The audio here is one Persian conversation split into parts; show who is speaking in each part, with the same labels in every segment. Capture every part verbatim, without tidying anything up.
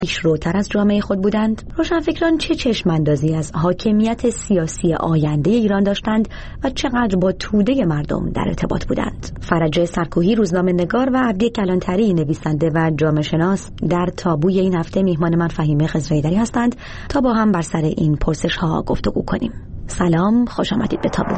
Speaker 1: پیشروتر از جامعه خود بودند؟ روشنفکران چه چشم‌اندازی از حاکمیت سیاسی آینده ایران داشتند و چقدر با توده مردم در ارتباط بودند؟ فرج سرکوهی، روزنامه‌نگار، و عبدی کلانتری، نویسنده و جامعه شناس، در تابوی این هفته میهمان من فهیمه خضرایدری هستند تا با هم بر سر این پرسش‌ها گفتگو کنیم. سلام، خوش آمدید به تابو.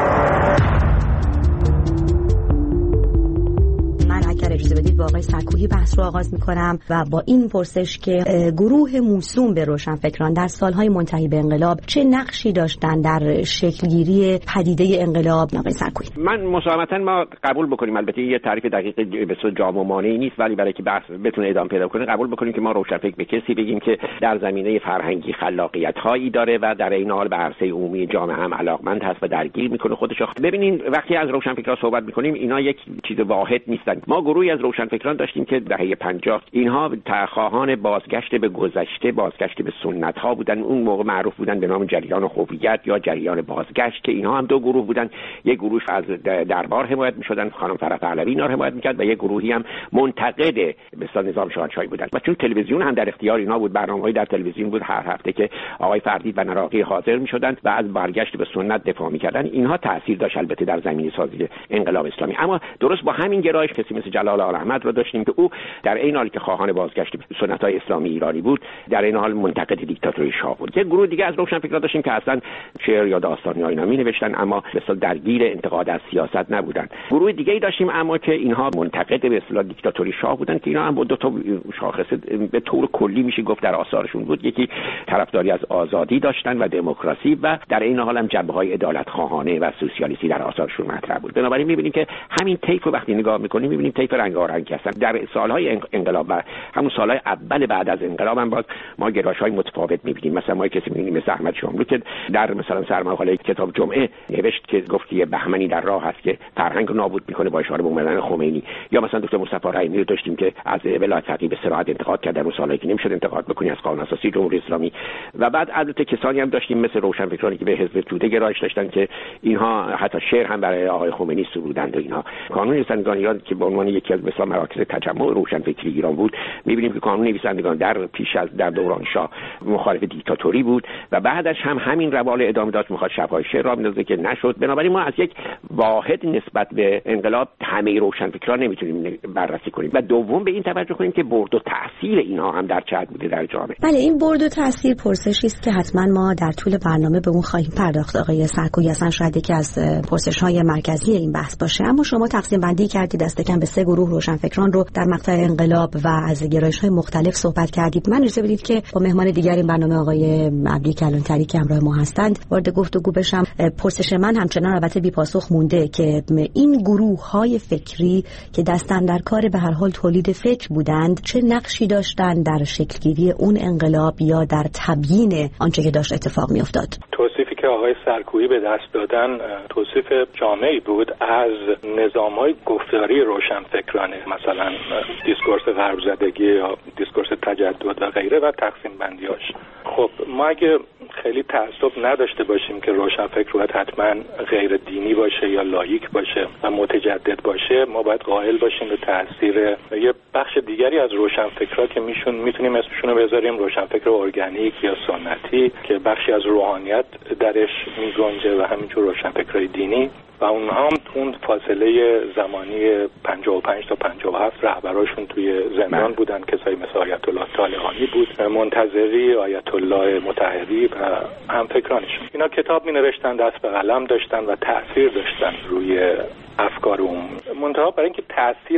Speaker 1: اگر اجازه بدید با آقای سرکوهی بحث رو آغاز می‌کنم و با این پرسش که گروه موسوم به روشنفکران در سالهای منتهی به انقلاب چه نقشی داشتن در شکلگیری پدیده انقلاب. آقای سرکوهی:
Speaker 2: من مساهمتاً ما قبول بکنیم، البته یه تعریف دقیق به صورت جامع و مانعی نیست، ولی برای که بحث بتونه ادامه پیدا کنه قبول بکنیم که ما روشنفکر به کسی بگیم که در زمینه فرهنگی خلاقیت‌هایی داره و در این حال به عرصه عمومی جامعه هم علاقمند هست و درگیر می‌کنه خودش. ببینین وقتی از روشنفکران صحبت می‌کنیم اینا یک چیز واحد نیستن. ما گروهی از روشنفکران داشتیم که دهه پنجاه اینها خواهان بازگشت به گذشته، بازگشت به سنت ها بودن. اون موقع معروف بودن به نام جریان هویت یا جریان بازگشت، که اینها هم دو گروه بودن. یک گروه از دربار حمایت می‌شدن، خانم فرح پهلوی اینا رو حمایت می‌کرد، و یک گروهی هم منتقد به اصطلاح نظام شاهنشاهی بودن. و چون تلویزیون هم در اختیار اینا بود، برنامه‌ای در تلویزیون بود هر هفته که آقای فردید و نراقی حاضر می‌شدن و از برگشت به سنت دفاع می‌کردن. اینها تأثیر داشت البته در زمینه سازی انقلاب اسلامی. اما درست با همین گرایش کسی مثل جلال آل‌احمد رو داشتیم که او در این حالی که خواهان بازگشت به سنت‌های اسلامی ایرانی بود، در این حال منتقد دیکتاتوری شاه بود. یک گروه دیگه از روشنفکران داشتیم که اصلا شعر یا داستان یا اینا می‌نوشتن اما به اصطلاح درگیر انتقاد از سیاست نبودن. گروه دیگه‌ای داشتیم اما که اینها منتقد به اصطلاح دیکتاتوری شاه بودن، که اینا هم با دو تا شاخص به طور کلی میشه گفت در آثارشون بود. یکی طرفداری از آزادی داشتن و دموکراسی، و در این حال هم جنبه‌های عدالت‌خواهانه و سوسیالیستی در آثارشون مطرح بود. بنابراین می‌بینیم که همین طیف رو وقتی نگاه می‌کنیم می‌بینیم طیف رنگارنگ هستن. در سالهای انقلاب و همون سالهای اول بعد از انقلاب هم باز ما گرایش‌های متفاوت می‌بینیم. مثلا ما کسی می‌بینیم مثل احمد شاملو که در مثلا سرمقاله کتاب جمعه نوشت که گفت که بهمنی در راه هست که فرهنگ رو نابود می‌کنه با اشاره به اومدن خمینی. یا مثلا دکتر مصطفی رحیمی رو داشتیم که از ولایت فقیه به صراحت انتقاد کرد در اون سالایی که نمی‌شد انتقاد بکنی از قانون اساسی جمهوری اسلامی. و بعد البته کسانی هم داشتیم مثل روشنفکرانی که به حزب توده گرایش داشتن که اینها حتی شعر هم برای آقای خمینی سرودند و اینها. کانون نویسندگان ایران که به عنوان یکی از مثلا مراکز تجمع روشنفکری ایران بود، می‌بینیم که کانون نویسندگان در پیش از در دوران شاه مخالف دیکتاتوری بود و بعدش هم همین روال ادامه داشت، می‌خواد شب‌های شعر را بندازه که نشد. بنابراین ما از یک واحد نسبت به انقلاب همه روشنفکران نمی‌تونیم بررسی کنیم. و دوم به این توجه کنیم که برد و تأثیر اینها هم در چه حد بوده در جامعه.
Speaker 1: بله، این برد و تأثیر پرسشی است که حتما ما در طول برنامه به اون خواهیم پرداخت. آقای سرکوهی، اصلا شاید یکی از پرسش‌های مرکزی این بحث باشه. اما شما تقسیم بندی کردید دست کم به سه گروه روشنفکران رو در مقطع انقلاب و از گرایش‌های مختلف صحبت کردید. من اجازه بدید که با مهمان دیگر این برنامه آقای عبدی کلانتری که همراه ما هستند وارد گفتگو بشم. پرسش من همچنان البته بی پاسخ مونده که این گروه‌های فکری که دستن در کار به هر حال تولید فکر بودند چه نقشی داشتند در شکلگیری اون انقلاب یا در تبیین آنچه که داشت اتفاق می‌افتاد؟
Speaker 3: توصیفی که آقای سرکوهی به دست دادن توصیف جامعی بود از نظام‌های گفتاری روشنفکرانه، مثلا دیسکورس غرب زدگی یا دیسکورس تجدد و غیره و تقسیم بندیاش. خب ما اگه خیلی تعصب نداشته باشیم که روشنفکر باید حتما غیر دینی باشه یا لاییک باشه و متجدد باشه، ما باید قائل باشیم به تاثیر یه بخش دیگری از روشنفکرها که میشون میتونیم اسمشون رو بذاریم روشنفکر ارگانیک یا سنتی که بخشی از روحانیت درش میگنجه و همینجور روشنفکرهای دینی، و اونها هم اون فاصله زمانی پنجاه و پنج تا پنجاه و هفت رهبراشون توی زندان بودن، کسایی مثل آیت الله طالقانی بود، منتظری، آیت الله مطهری و همفکرانشون. اینا کتاب می نوشتن، دست به قلم داشتن و تأثیر داشتن روی افکار عمومی. منتها برای اینکه تأثیر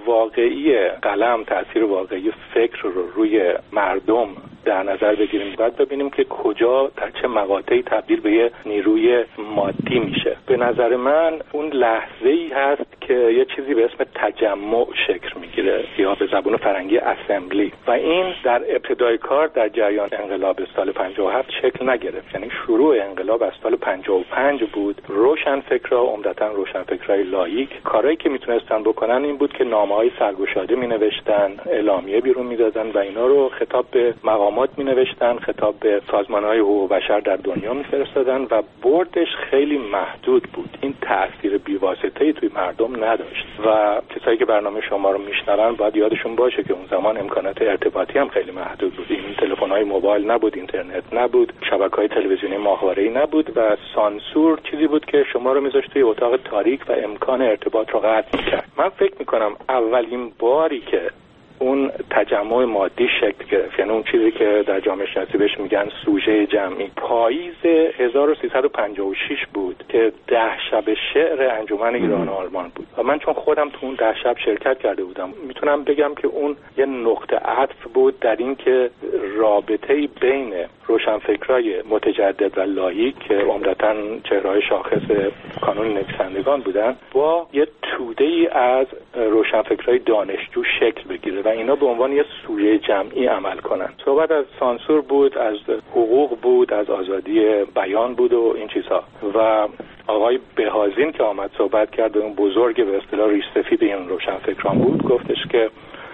Speaker 3: واقعی قلم، تأثیر واقعی فکر رو روی مردم در نظر بگیریم، باید ببینیم که کجا در چه مقاطعی تبدیل به یه نیروی مادی میشه. به نظر من اون لحظه‌ای هست که یه چیزی به اسم تجمع شکل میگیره یا به زبان فرنگی اسمبلی، و این در ابتدای کار در جریان انقلاب سال پنجاه و هفت شکل نگرفت. یعنی شروع انقلاب از سال پنجاه و پنج بود. روشنفکرها، عمدتاً روشنفکرای لاییک، کارهایی که میتونستن بکنن این بود که نامه‌های سرگشاده مینوشتن، اعلامیه بیرون میدادن و اینا رو خطاب به مقامات پیام‌نامات می‌نوشتن، خطاب به سازمان‌های حقوق بشر در دنیا می‌فرستادن و بردش خیلی محدود بود. این تأثیر بی‌واسطه‌ای توی مردم نداشت و کسایی که برنامه شما رو میشنون باید یادشون باشه که اون زمان امکانات ارتباطی هم خیلی محدود بود. این تلفن‌های موبایل نبود، اینترنت نبود، شبکه‌های تلویزیونی ماهواره‌ای نبود و سانسور چیزی بود که شما رو می‌ذاشت توی اتاق تاریک و امکان ارتباط رو قطع می‌کرد. من فکر می‌کنم اولین باری که اون تجمع مادی شکل گرفت، یعنی اون چیزی که در جامعه شناسی بهش میگن سوژه جمعی، پاییز هزار و سیصد و پنجاه و شش بود که ده شب شعر انجمن ایران و آلمان بود و من چون خودم تو اون ده شب شرکت کرده بودم میتونم بگم که اون یه نقطه عطف بود در این که رابطه‌ای بین روشنفکرای متجدد و لاییک که عمدتاً چهره‌های شاخص کانون نویسندگان بودن با یه توده‌ای از روشنفکرای دانشجو شکل بگیره و اینا به عنوان یه سوژه جمعی عمل کنن. صحبت از سانسور بود، از حقوق بود، از آزادی بیان بود و این چیزها و آقای بهازین که آمد صحبت کرد و اون بزرگ به اصطلاح ریش سفید این روشنفکران بود، گفتش که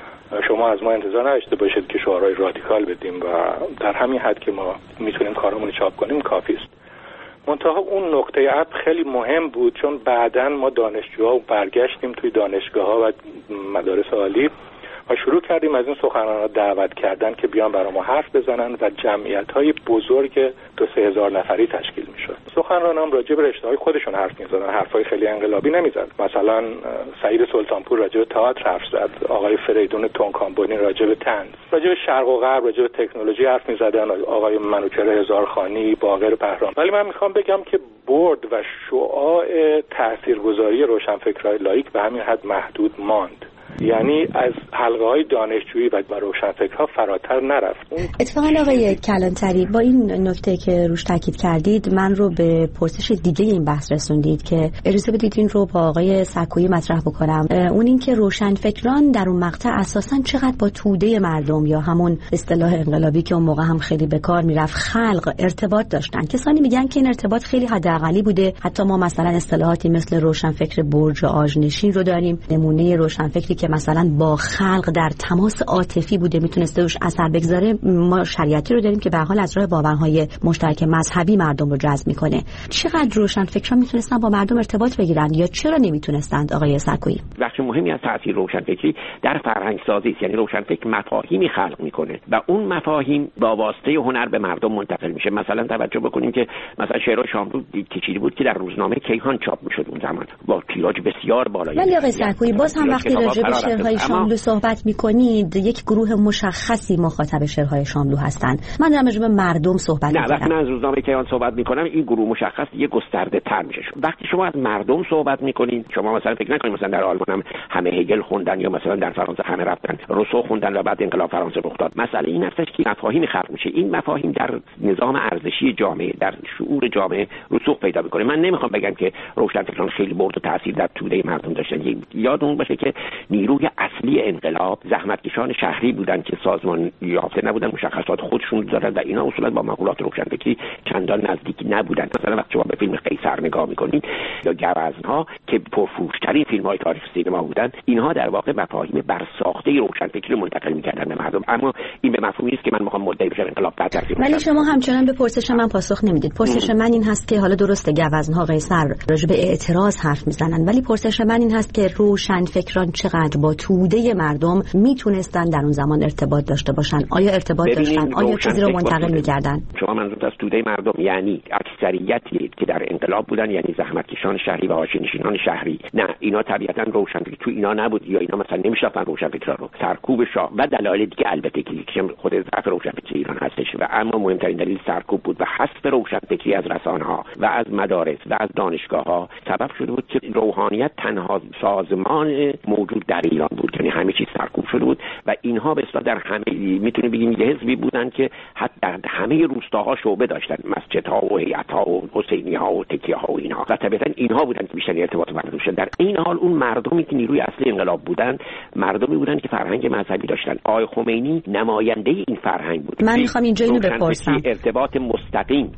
Speaker 3: شما از ما انتظار نداشته باشید که شعارهای رادیکال بدیم و در همین حد که ما میتونیم کارمون رو چاپ کنیم کافی است. منتها اون نقطه عطف خیلی مهم بود چون بعداً ما دانشجوها برگشتیم توی دانشگاه‌ها و مدارس عالی و شروع کردیم از این سخنران‌ها دعوت کردن که بیان برای ما حرف بزنن و جمعیت‌های بزرگ دو سه هزار نفری تشکیل می‌شد. سخنرانان راجع به رشته‌های خودشون حرف می‌زدن، حرفای خیلی انقلابی نمی‌زدن. مثلا سعید سلطانپور راجع به تئاتر حرف زد، آقای فریدون تونکامبونی راجع به طنز، راجع به شرق و غرب، راجع به تکنولوژی حرف می‌زدن، آقای منوچهر هزارخانی، باقر پهرام. ولی من می‌خوام بگم که برد و شعاع تاثیرگذاری روشنفکرای لاییک به همین حد محدود ماند. یعنی از حلقه‌های دانشجویی و روشنفکرها فراتر نرفت.
Speaker 1: اتفاقا آقای کلانتری با این نکته که روش تاکید کردید من رو به پرسش دیگه این بحث رسوندید که اجازه بدید این رو با آقای سکویی مطرح بکنم. اون این که روشنفکران در اون مقطع اساساً چقدر با توده مردم یا همون اصطلاح انقلابی که اون موقع هم خیلی به کار میرفت خلق ارتباط داشتن. کسانی میگن که این ارتباط خیلی حداقلی بوده. حتی ما مثلا اصطلاحاتی مثل روشنفکر برج آژنشین رو داریم، نمونه روشنفکری که مثلا با خلق در تماس عاطفی بوده میتونسته روش اثر بگذاره. ما شریعتی رو داریم که به حال از راه باورهای مشترک مذهبی مردم رو جذب میکنه. چقدر روشنفکران میتونستن با مردم ارتباط بگیرن یا چرا نمیتونستند آقای سکویی؟
Speaker 2: بخش مهمی از تاثیر روشنفکری در فرهنگ سازی است، یعنی روشنفکر مفاهیمی خلق میکنه و اون مفاهیم با واسطه هنر به مردم منتقل میشه. مثلا توجه بکنیم که مثلا شعر شاملو چیزی بود که در روزنامه کیهان چاپ میشد اون زمان با تیراژ بسیار بالایی.
Speaker 1: ولی آقای سکویی باز هم وقتی راجع به شعرهای شاملو صحبت میکنید یک گروه مشخصی مخاطب شعرهای شاملو هستن. من دارم راجع به مردم صحبت میکنم.
Speaker 2: نه وقتی من از روزنامه کیهان صحبت میکنم این گروه مشخص یه گسترده تر میشه. وقتی شما از مردم صحبت میکنید شما مثلا فکر نکنید مثلا در آلمان هم همه هگل خوندن یا مثلا در فرانسه همه رفتن روسو خوندن و بعد انقلاب فرانسه رخ داد. مسئله این هستش که مفاهیم خلق میشه. این مفاهیم در نظام ارزشی جامعه در شعور جامعه رسوخ پیدا میکنه. من نمیخوام بگم که روشنفکران خیلی برد و تاثیر در توده مردم داشتن. یادمون باشه که نیروی اصلی انقلاب زحمتکشان شهری بودن که سازمان یافته نبودن، مشخصات خودشون دارن و اینا اصولا با مقولات روشنفکری چندان نزدیک نبودن. مثلا وقتی شما به فیلم قیصر نگاه میکنید یا گوزن‌ها که پرفروش‌ترین فیلم‌های تاریخ سینما بودن، اینها در واقع مفاهیم برساخته روشنفکری رو منتقل می‌کردن به مردم. اما این به مفهومی است که من می‌خوام مدعی بشم انقلاب بعد تاثیر.
Speaker 1: ولی شما همچنان به پرسش من پاسخ نمیدید. پرسش من این هست که حالا درسته گوزن‌ها قیصر راجع به اعتراض حرف میزنن، ولی پرسش من این هست که روشنفکران چقدر با توده مردم میتونستن در اون زمان ارتباط داشته باشن؟ آیا ارتباط داشتن؟ آیا چیزی رو منتقل میکردن؟
Speaker 2: شما منظورت از توده مردم یعنی اکثریتی که در انقلاب بودن، یعنی زحمتکشان شهری و حاشیه‌نشینان شهری؟ نه، اینا طبیعتاً روشنفکر تو اینا نبود یا اینا مثلا نمیشناختن روشنفکرا رو. سرکوب شاه و دلایل دیگه البته که خود ضعف روشنفکری ایران هستش و اما مهمترین دلیل سرکوب بود و حذف روشنفکری از رسانه‌ها و از مدارس و از دانشگاه‌ها سبب شده بود که روحانیت تنها سازمان موجود در ایران بود، یعنی همه چیز سرکوب شده بود و اینها به اصطلاح در همه میتونیم بگیم یه حزبی بودن که حتی در همه روستاها شعبه داشتن، مسجدها و هیئت‌ها و حسینی‌ها و تکیه‌ها و اینها و طبعاً اینها بودن که بیشتر ارتباط برقرار داشتن. در این حال اون مردمی که نیروی اصلی انقلاب بودن مردمی بودن که فرهنگ مذهبی داشتن. آقای خمینی نماینده این فرهنگ بود.
Speaker 1: من میخوام اینجا اینو بپرسم.
Speaker 2: ارتباط مستقیم با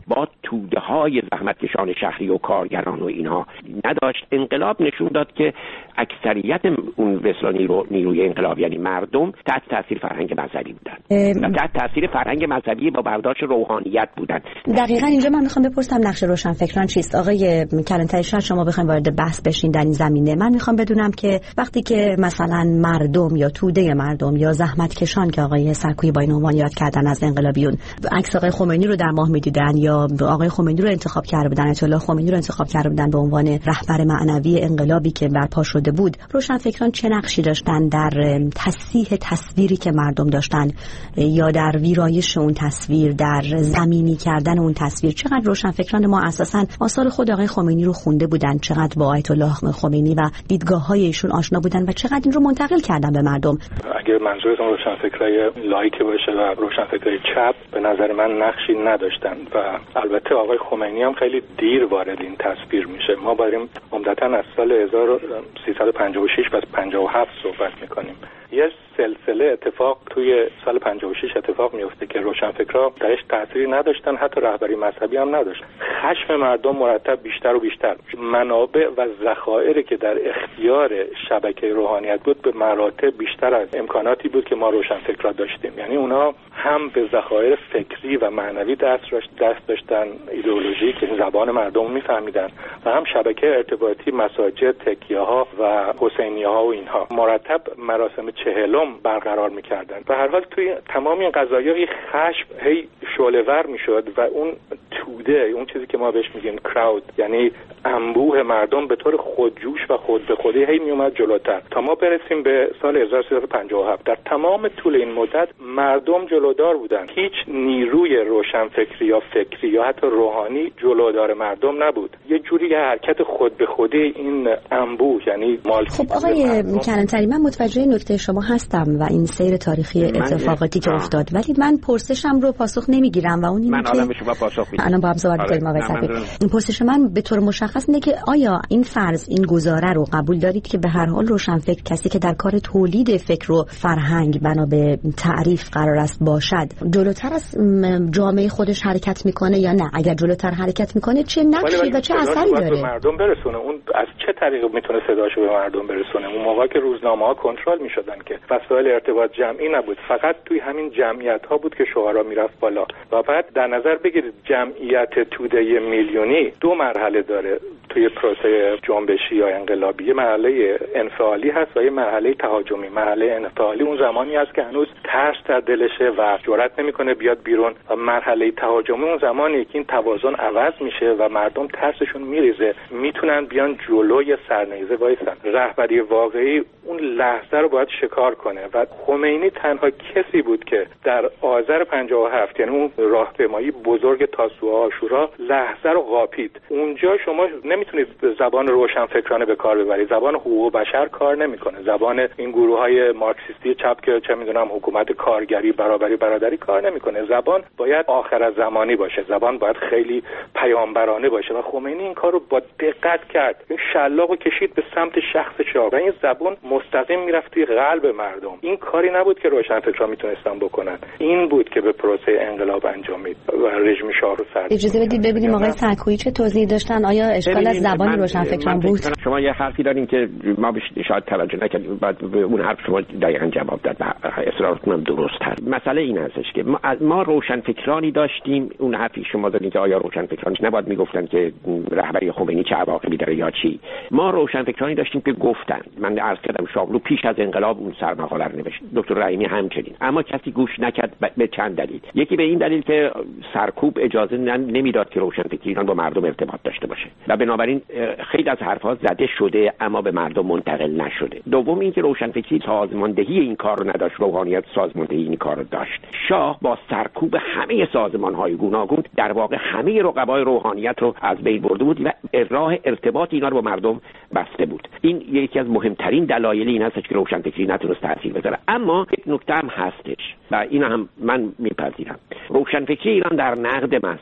Speaker 2: توده های زحمتکشان شهری و کارگران و اینها نداشت. انقلاب نشون داد که اکثریت اون وسلا نیرو نیروی انقلاب یعنی مردم تحت تاثیر فرهنگ مذهبی بودن، تحت تاثیر فرهنگ مذهبی با برداشت روحانیت بودن.
Speaker 1: دقیقاً اینجا من میخوام بپرسم نقش روشنفکران چیست؟ آقای کلانتری، شاید شما بخواید وارد بحث بشین در این زمینه. من میخوام بدونم که وقتی که مثلا مردم یا توده مردم یا زحمتکشان که آقای سرکویی با این عنوان یاد کردن از انقلابیون عکس آقای خمینی رو در ماه میدیدن یا آقای خمینی رو انتخاب کرده بودن، آیت الله خمینی رو انتخاب کرده بودن به عنوان رهبر معنوی انقلابی که برپا شده بود، روشنفکران چه نقشی داشتن در تصحیح تصویری که مردم داشتن یا در ویرایش اون تصویر، در زمینی کردن اون تصویر؟ چقدر روشنفکران ما اساساً آثار خود آقای خمینی رو خونده بودن، چقدر با آیت الله خمینی و دیدگاه‌های ایشون آشنا بودن و چقدر این رو منتقل کردن به مردم؟
Speaker 3: اگه منظورتون روشنفکرای لایک باشه و روشنفکرای چپ، به نظر من نقشی نداشتن و البته آقای خمینی هم خیلی دیر وارد این تصویر میشه. ما داریم عمدتاً از سال هزار و سیصد و پنجاه و شش و پنجاه و هفت صحبت میکنیم. یه سلسله اتفاق توی سال پنجاه و شش اتفاق میفته که روشنفکرها درش تأثیری نداشتن، حتی رهبری مذهبی هم نداشت. خشم مردم مرتب بیشتر و بیشتر، منابع و ذخایری که در اختیار شبکه روحانیت بود به مراتب بیشتر از امکاناتی بود که ما روشنفکرها داشتیم. یعنی اونا هم به ذخایر فکری و معنوی دست دست داشتن، ایدئولوژی که زبان مردم میفهمیدن، و هم شبکه ارتباطی، مساجد، تکیه‌ها و حسینیه‌ها و اینها مرتب مراسم چهلم برقرار می‌کردن. به هر حال توی تمام این قضایا خشم هی شعله‌ور می‌شد و اون توده، اون چیزی که ما بهش میگیم کراود، یعنی انبوه مردم به طور خودجوش و خود به خودی هی میومد جلوتر تا ما برسیم به سال هزار و سیصد و پنجاه و هفت. در تمام طول این مدت مردم جلودار بودن، هیچ نیروی روشنفکری یا فکری یا حتی روحانی جلودار مردم نبود. یه جوری حرکت خود به خودی این انبوه، یعنی مالکی.
Speaker 1: خب آقای کلانتری، من متوجه نکته شما هستم و این سیر تاریخی اتفاقاتی که افتاد، ولی من پرسشم رو پاسخ نمیگیرم و اون اینه که
Speaker 2: من شما پاسخ میدم.
Speaker 1: الان با هم صحبت می‌کنیم آقای سرکویی. این پرسش من به طور مشخص اینه که آیا این فرض، این گزاره رو قبول دارید که به هر حال روشنفکر کسی که در کار تولید فکر و فرهنگ بنا به تعریف قرار است باشد، جلوتر از جامعه خودش حرکت میکنه یا نه؟ اگر جلوتر حرکت میکنه چه نقشی و چه اثری داره؟
Speaker 3: به مردم برسونه. اون از چه طریقی میتونه صداشو به مردم برسونه؟ اون موقع که روزنامه‌ها کنترل میشدن که وسایل ارتباط جمعی نبود، فقط توی همین جمعیت‌ها بود که شعارا میرفت بالا. و بعد در نظر بگیرید جمعیت توده میلیونی دو مرحله داره توی پروسه جنبشی یا انقلابی. یه مرحله انفعالی هست و یه مرحله تهاجمی. مرحله انفعالی اون زمانی است که هنوز ترس در دلشه و جرئت نمیکنه بیاد بیرون، و مرحله تهاجمی اون زمانی که این توازن عوض میشه و مردم ترسشون میریزه، میتونن بیان جلوی سرنیزه وایسن. رهبری واقعی اون لحظه رو باید شکار کنه و خمینی تنها کسی بود که در آذر پنجاه و هفت، یعنی اون راهپیمایی بزرگ تاسوعا عاشورا، لحظه رو قاپید. اونجا شما نمیتونید زبان روشنفکرانه به کار ببرید، زبان حقوق بشر کار نمیکنه، زبان این گروه‌های مارکسیستی چپ که چه میدونم حکومت کارگری، برابری، برادری کار نمیکنه. زبان باید آخرالزمانی باشه، زبان باید خیلی پیامبرانه باشه و خمینی این کارو با دقت کرد. این شلاقو کشید به سمت شخص شاه و این زبان مستقیم میرفت توی قلب مردم. این کاری نبود که روشنفکران میتونستن بکنن، این بود که به پروسه انقلاب انجامید و رژیم شاه رو سر.
Speaker 1: اجازه بدید ببینیم آقای سرکویی چه توضیحی داشتن. آیا اشکال از زبان روشنفکران بود؟
Speaker 2: شما یه حرفی دارین که ما بهش شاید توجه نکردیم، بعد به اون حرف شما دقیقاً جواب داد و اصرارتون هم درست هست. مسئله این هستش که ما, ما روشنفکرانی داشتیم. اون حرفی شما دادین که آیا روشنفکران نباید میگفتن که رهبری خمینی چه عواقبی داره یا چی؟ ما روشنفکرانی داشتیم که گفتن. من عرض کردم شاغلو پیش از انقلاب اون سرمقاله رو نوشت، دکتر رحیمی همچنین، اما کسی گوش نکرد به چند دلیل. یکی به این دلیل که سرکوب اجازه نمیداد که روشنفکری ایران با مردم ارتباط داشته باشه و بنابراین خیلی از حرفها زده شده اما به مردم منتقل نشده. دوم اینکه روشنفکری سازماندهی این کار رو نداشت، روحانیت سازماندهی این کار رو داشت. شاه با سرکوب همه سازمان‌های گوناگون در واقع همه رقبای روحانیت رو از بین برده بود و راه ارتباط اینا رو با مردم بسته بود. این یکی از مهمترین دلایل این هستش که روشنفکری نتونست تأثیر بذاره. اما یک نکته هم هستش و این هم من میپذیرم. روشنفکری ایران در نقد مذهب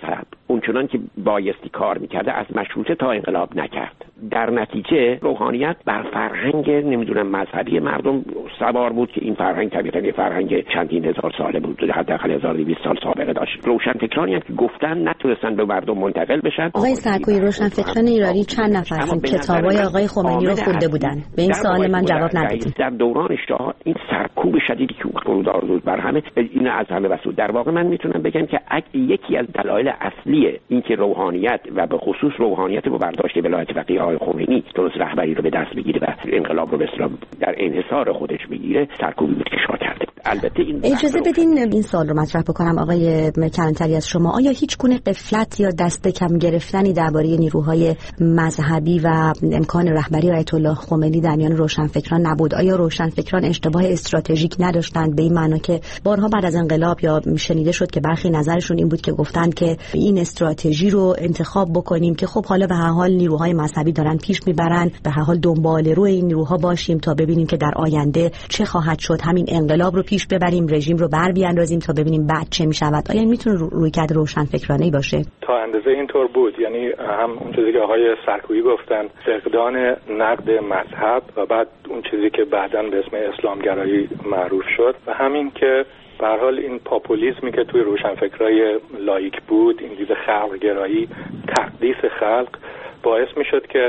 Speaker 2: اونچنان که بایستی کار میکرده از مشروطه تا انقلاب نکرد. در نتیجه روحانیت بر فرهنگ نمیدونم مذهبی مردم سوار بود که این فرهنگ طبیعتاً یه فرهنگ چندین هزار ساله بود، حداقل هزار و دویست سال سابقه داشت. روشنفکرانی هم که گفتن نتونستن به مردم منتقل بشن.
Speaker 1: آقای سرکویی، روشنفکران ایرانی چند نفر از کتابای آقای خمینی رو خونده بودن؟ به این سوال من جواب ندادید.
Speaker 2: در دوران شاه این سرکوب شدیدی که فرود آورد بر همه، این از همه وسود. در واقع من میتونم بگم که یکی از دلایل اصلی این که روحانیت و به خصوص روحانیت با برداشت ولایت فقیه آقای خمینی درست رهبری رو به دست بگیره و انقلاب رو به اصطلاح در انحصار خودش بگیره، سرکوبی بود که شاه کرده. البته این
Speaker 1: اجازه بدین این سوال رو مطرح بکنم آقای کلانتری از شما. آیا هیچ گونه غفلت یا دست کم گرفتنی درباره نیروهای مذهبی و امکان رهبری آیت الله خمینی در میان روشنفکران نبود؟ آیا روشنفکران اشتباه استراتژیک نداشتند به این معنا که بارها بعد از انقلاب یا شنیده شد که برخی نظرشون این بود که گفتند که این استراتژی رو انتخاب بکنیم که خب حالا به هر حال نیروهای مذهبی دارن پیش میبرن، به هر حال دنبال روی این نیروها باشیم تا ببینیم که در آینده چه خواهد شد، همین انقلاب رو پیش ببریم، رژیم رو بر بیاندازیم تا ببینیم بعد چه میشود. آیا این میتونه رویکرد روشنفکرانه‌ای باشه؟
Speaker 3: تا اندازه اینطور بود، یعنی هم اون چیزی که آقای سرکویی گفتن، فقدان نقد مذهب و بعد اون چیزی که بعداً به اسم اسلامگرایی معروف شد و همین که به هر حال این پاپولیسمی که توی روشنفکرای لایک بود، این دید خلق‌گرایی، تقدیس خلق، باعث میشد که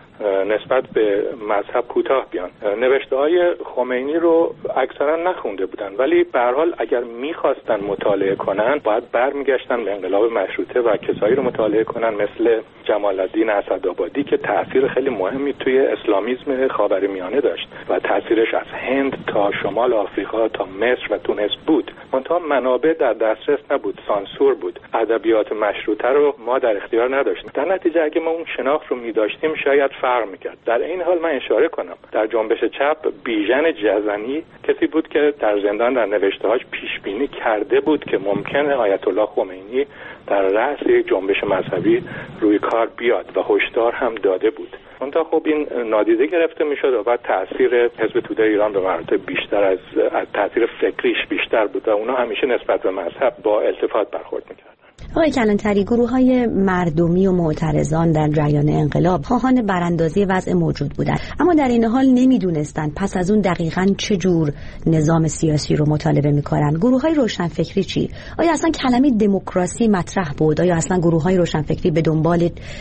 Speaker 3: نسبت به مذهب کوتاه بیان. نوشته‌های خمینی رو اکثرا نخونده بودن، ولی به هر حال اگر می‌خواستن مطالعه کنن باید برمیگشتن به انقلاب مشروطه و کسایی رو مطالعه کنن مثل جمال الدین اسدآبادی که تأثیر خیلی مهمی توی اسلامیسم خاورمیانه داشت و تأثیرش از هند تا شمال آفریقا تا مصر و تونس بود. منتها منابع در دسترس نبود، سانسور بود. ادبیات مشروطه رو ما در اختیار نداشتیم. در نتیجه اگه ما اون شناخت رو می‌داشتیم شاید فرق می‌کرد. در این حال من اشاره کنم در جنبش چپ بیژن جزنی کسی بود که در زندان در نوشته‌هاش پیش بینی کرده بود که ممکنه آیت الله خمینی در رأس یک جنبش مذهبی روی کار بیاد و هشدار هم داده بود. منتها خب این نادیده گرفته میشد و بعد تأثیر حزب توده ایران به مراتب بیشتر از, از تأثیر فکریش بیشتر بود و اونا همیشه نسبت به مذهب با التفات برخورد میکردن.
Speaker 1: آقای کلانتری، گروه‌های مردمی و معترضان در جریان انقلاب خواهان براندازی وضع موجود بودند، اما در این حال نمیدونستند پس از اون دقیقاً چه جور نظام سیاسی رو مطالبه می‌کنن. گروه‌های روشنفکری چی؟ آیا اصلا کلمه دموکراسی مطرح بود؟ آیا اصلا گروه‌های روشنفکری به دنبال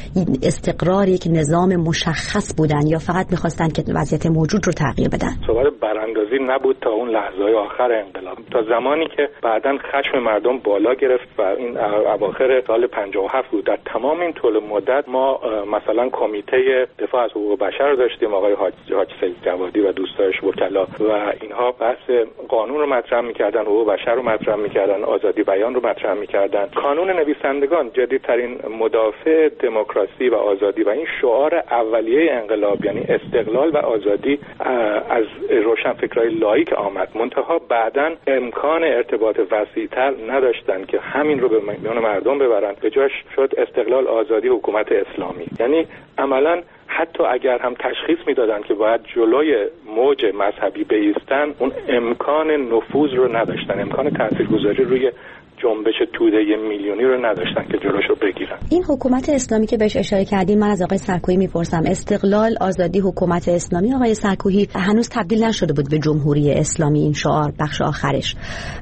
Speaker 1: استقرار یک نظام مشخص بودن یا فقط می‌خواستند که وضعیت موجود رو تغییر بدن؟
Speaker 3: صحبت براندازی نبود تا اون لحظه‌های آخر انقلاب، تا زمانی که بعداً خشم مردم بالا گرفت و این اواخر سال پنجاه و هفت بود. در تمام این طول مدت ما مثلا کمیته دفاع از حقوق بشر رو داشتیم، آقای حاج سید جوادی و دوستاش وکلا و اینها بحث قانون رو مطرح می‌کردن، حقوق بشر رو مطرح می‌کردن، آزادی بیان رو مطرح می‌کردن. کانون نویسندگان، جدیدترین مدافع دموکراسی و آزادی و این شعار اولیه انقلاب یعنی استقلال و آزادی از روشنفکرای لایک آمد. منتها بعداً امکان ارتباط وسیع‌تر نداشتن که همین رو به میان مردم ببرن، به جاش شد استقلال، آزادی، حکومت اسلامی. یعنی عملاً حتی اگر هم تشخیص میدادن که باید جلوی موج مذهبی بایستن، اون امکان نفوذ رو نداشتن، امکان تاثیرگذاری روی جنبش توده میلیونی رو نداشتن که جلوشو بگیرن.
Speaker 1: این حکومت اسلامی که بهش اشاره کردیم، من از آقای سرکویی میپرسم، استقلال، آزادی، حکومت اسلامی، آقای سرکویی هنوز تبدیل نشده بود به جمهوری اسلامی این شعار بخش آخرش.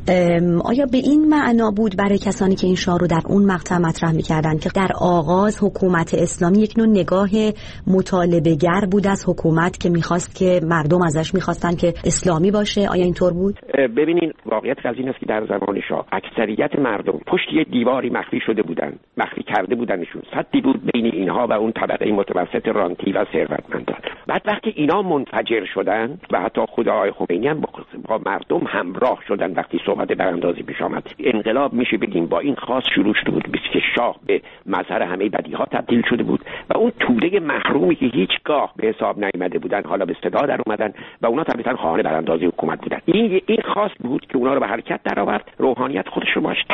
Speaker 1: آیا به این معنا بود برای کسانی که این شعار رو در اون مقطع مطرح میکردن که در آغاز حکومت اسلامی یک نوع نگاه مطالبه گر بود از حکومت که میخواست که مردم ازش میخواستن که اسلامی باشه؟ آیا اینطور بود؟
Speaker 2: ببینین واقعیت قضیه این است که در زمان شاه اکثریت مردم پشت یه دیواری مخفی شده بودن، مخفی کرده بودنشون، سدی بود بین اینها و اون طبقه متوسط رانتی و ثروتمندان. بعد وقتی اینا منفجر شدن و حتی خود آقای خمینی هم با مردم همراه شدن وقتی صحبت براندازی پیش آمد، انقلاب میشه بگیم با این خاص شروع شده بود که شاه به مظهر همه بدیها تبدیل شده بود و اون توده محرومی که هیچگاه به حساب نیامده بودن حالا به صدا در اومدن و اونا طبیعتاً خواهان براندازی حکومت بودن. این این خاص بود که اونا رو به حرکت درآورد. روحانیت خودش رو باش تطبیق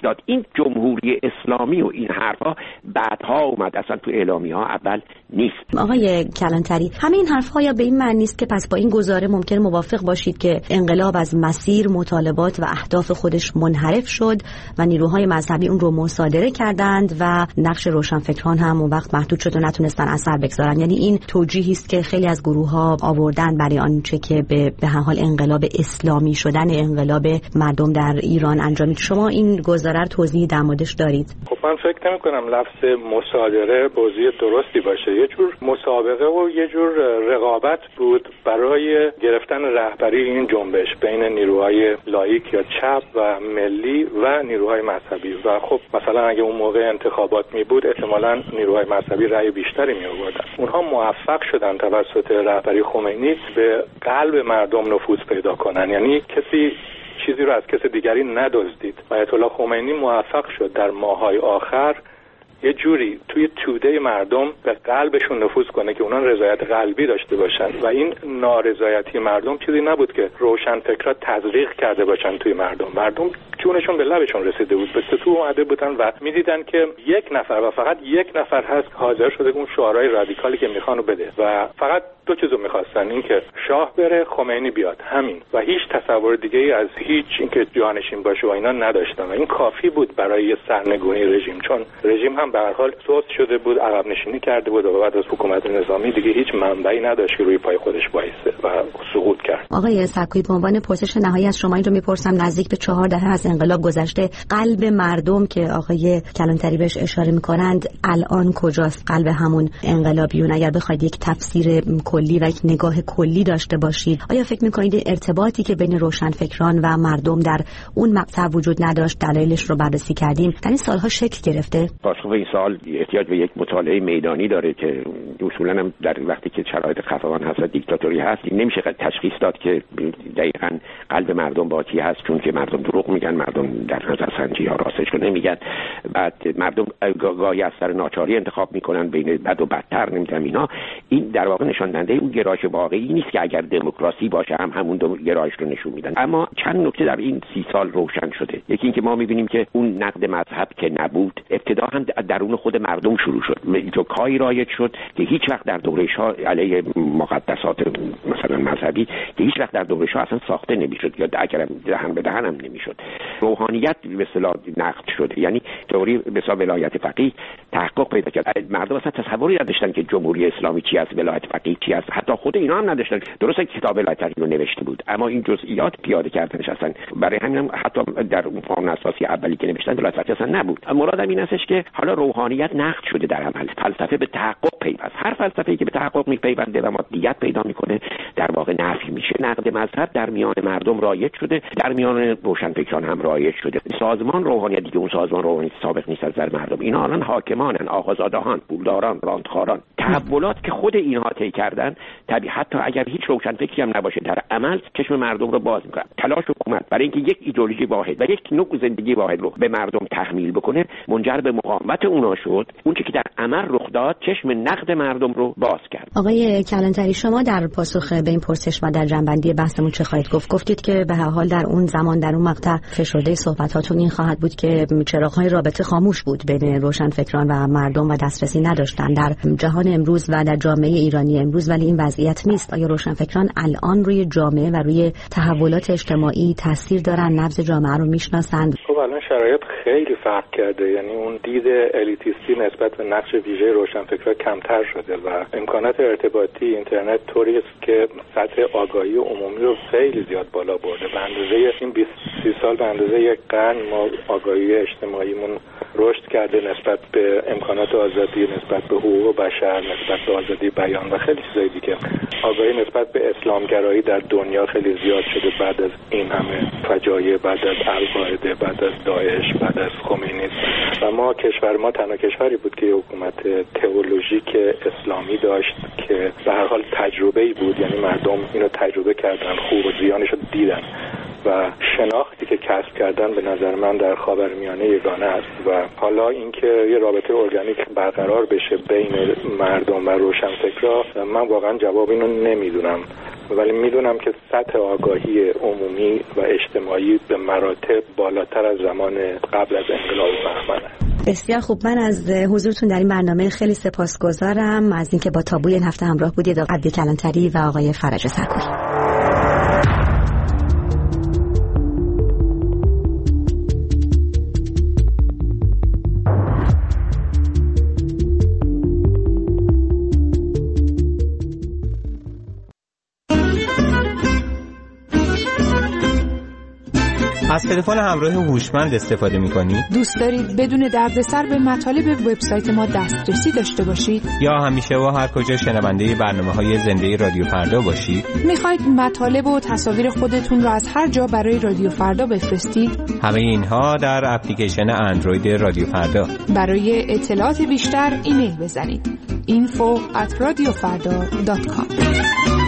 Speaker 2: داد. این جمهوری اسلامی و این حرفا بعدها اومد، اصلا تو اعلامیه ها اول نیست.
Speaker 1: آقای کلانتری، همین حرف‌ها یا به این معنی نیست که پس با این گزاره ممکن موافق باشید که انقلاب از مسیر، مطالبات و اهداف خودش منحرف شد و نیروهای مذهبی اون رو مصادره کردند و نقش روشنفکران هم اون وقت محدود شد و نتونستن اثر بگذارن؟ یعنی این توجیهی است که خیلی از گروه‌ها آوردن برای آنچه که به به هر حال انقلاب اسلامی شدن انقلاب مردم در ایران انجامید. شما این گزاره رو توضیح در موردش دارید؟
Speaker 3: خب من فکر نمی‌کنم لفظ مصادره توضیح درستی باشه. یه جور مسابقه و یه جور رقابت بود برای گرفتن رهبری این جنبش بین نیروهای لاییک یا چپ و ملی و نیروهای مذهبی. و خب مثلا اگه اون موقع انتخابات می بود احتمالاً نیروهای مذهبی رأی بیشتری می آوردن. اونها موفق شدن توسط رهبری خمینی به قلب مردم نفوذ پیدا کنن. یعنی کسی چیزی رو از کسی دیگری ندزدید. آیت الله خمینی موفق شد در ماه‌های آخر یه جوری توی توده مردم به قلبشون نفوذ کنه که اونان رضایت قلبی داشته باشن و این نارضایتی مردم چیزی نبود که روشنفکرها تزریق کرده باشن توی مردم. مردم جونشون به لبشون رسیده بود، به ستو اومده بودن و میدیدن که یک نفر و فقط یک نفر هست حاضر شده اون شعارهای رادیکالی که میخوانو بده و فقط دو چیزو میخواستن، این که شاه بره، خمینی بیاد، همین. و هیچ تصور دیگه ای از هیچ اینکه جانشین باشه و اینا نداشتن و این کافی بود برای سرنگونی رژیم، چون رژیم هم به هر حال سست شده بود، عقب نشینی کرده بود و بعد از حکومت نظامی دیگه هیچ منبعی نداشت که روی پای خودش وایسه و سقوط کرد.
Speaker 1: آقای سکویی، به عنوان پرسش نهایی از شما این رو میپرسم، نزدیک به چهار دهه از انقلاب گذشته، قلب مردم که آقای کلانتری بهش اشاره میکنند الان کجاست؟ قلب همون انقلابیون، اگر بخواید یک تفسیر کلی و یک نگاه کلی داشته باشید، آیا فکر میکنید ارتباطی که بین روشنفکران و مردم در اون مقطع وجود نداشت، دلایلش رو بررسی کردیم، در این سالها شکل گرفته؟
Speaker 2: پاسخ این سوال احتیاج به یک مطالعه میدانی داره که اصولاً هم در وقتی که شرایط خفقان هست و دیکتاتوری هست نمیشه تشخیص داد که دقیقاً قلب مردم با کی هست، چون که مردم دروغ میگن، مردم در نظرسنجی ها راستش رو نمیگن، بعد مردم گاهی از سر ناچاری انتخاب میکنن بین بد و بدتر، نمیدونم اینا. این در واقع نشان دهنده اون گرایش واقعی نیست که اگر دموکراسی باشه هم همون دو گرایش رو نشون میدن. اما چند نکته در این سی سال روشن شده. یکی این که ما میبینیم که اون نقد مذهب که نبود ابتدا هم درون خود مردم شروع شد. جوکایی رایج شد که هیچ وقت در دوره شاه علیه مقدسات مثلا مذهبی که هیچ وقت در دوره شاه اصلا ساخته نمیشد یا اگر دهن به دهن هم نمیشد. روحانیت به اصطلاح نقد شد، یعنی تئوری به حساب ولایت فقیه تحقق پیدا کرد. مردم اصلا تصوری نداشتن که جمهوری اسلامی چی است، ولایت فقیه چی است، حتی خود اینا هم نداشتن. درسته کتاب ولایت فقیه رو نوشته بود اما این جزئیات پیاده کردنش اصلا برای همین هم حتی در قانون اساسی اولی که نوشتن ولایت فقیه اصلا نبود. مرادم این استش که حالا روحانیت نقد شده در عمل، فلسفه به تحقق پیوست. هر فلسفه‌ای که به تحقق میپیونده و مادیت پیدا میکنه در واقع نفی میشه. نقد مذهب در میان مردم رایج شده، در میان روشنفکران هم رایج شده. سازمان روحانیت دیگه اون سازمان روحانیت سابق نیست از نظر مردم. اینا الان حاکمانن، آقازادهان، پولداران، راندخاران. تحولات که خود اینها طی کردن طبیعتا حتی اگر هیچ روشنفکری هم نباشه در عمل چشم مردم رو باز میکنه. تلاش حکومت برای اینکه یک ایدئولوژی واحد و یک نوع زندگی واحد رو به مردم تحمیل بکنه منجر به مقاومت اونا شد. اون چیزی که در عمل رخ داد چشم نقد مردم رو باز کرد.
Speaker 1: آقای کلانتری، شما در پاسخ به این پرسش و در جنبندی بحثمون چه خواهید گفت؟ گفتید که به هر حال در اون زمان در اون مقطع فشرده صحبتاتون این خواهد بود که چراغ‌های رابطه خاموش بود بین روشنفکران و مردم و دسترسی نداشتن در جهان امروز و در جامعه ایرانی امروز، ولی این وضعیت نیست. آیا روشنفکران الان روی جامعه و روی تحولات اجتماعی تاثیر دارن؟ نبض جامعه رو میشناسند؟
Speaker 3: خب الان شرایط خیلی فرق کرده، یعنی اون دید الیتیستی نسبت به نقش ویژه روشنفکرها کمتر شده و امکانات ارتباطی اینترنت طوری است که سطح آگاهی عمومی رو خیلی زیاد بالا برده. به اندازه این بیست سی سال به اندازه یک قرن ما آگاهی اجتماعیمون رشد کرده نسبت به امکانات آزادی، نسبت به حقوق بشر، نسبت به آزادی بیان و خیلی چیزای دیگه. آگاهی نسبت به اسلامگرایی در دنیا خیلی زیاد شده بعد از این همه فجایع، بعد از القاعده، بعد از داعش، بعد از خمینی. و ما کشور ما تنها کشوری بود که حکومت تئولوژیک اسلامی داشت که به هر حال تجربه‌ای بود، یعنی مردم اینو تجربه کردن، خوب و زیانش رو دیدن. و شناختی که کسب کردن به نظر من در خاورمیانه یگانه است و حالا اینکه یه رابطه ارگانیک برقرار بشه بین مردم و روشنفکرا، من واقعا جواب اینو نمیدونم، ولی میدونم که سطح آگاهی عمومی و اجتماعی به مراتب بالاتر از زمان قبل از انقلاب بهمنه.
Speaker 1: بسیار خوب، من از حضورتون در این برنامه خیلی سپاسگزارم از اینکه با تابوی این هفته همراه بودید، آقای عبدی کلانتری و آقای فرج سرکویی.
Speaker 4: از تلفن همراه هوشمند استفاده می‌کنید؟
Speaker 5: دوست دارید بدون دردسر به مطالب وبسایت ما دسترسی داشته باشید؟
Speaker 4: یا همیشه و هر کجا شنونده برنامه‌های زنده رادیو فردا باشید؟
Speaker 5: می‌خواید مطالب و تصاویر خودتون رو از هر جا برای رادیو فردا بفرستید؟
Speaker 4: همه اینها در اپلیکیشن اندروید رادیو فردا.
Speaker 5: برای اطلاعات بیشتر ایمیل بزنید info at radiofarda dot com.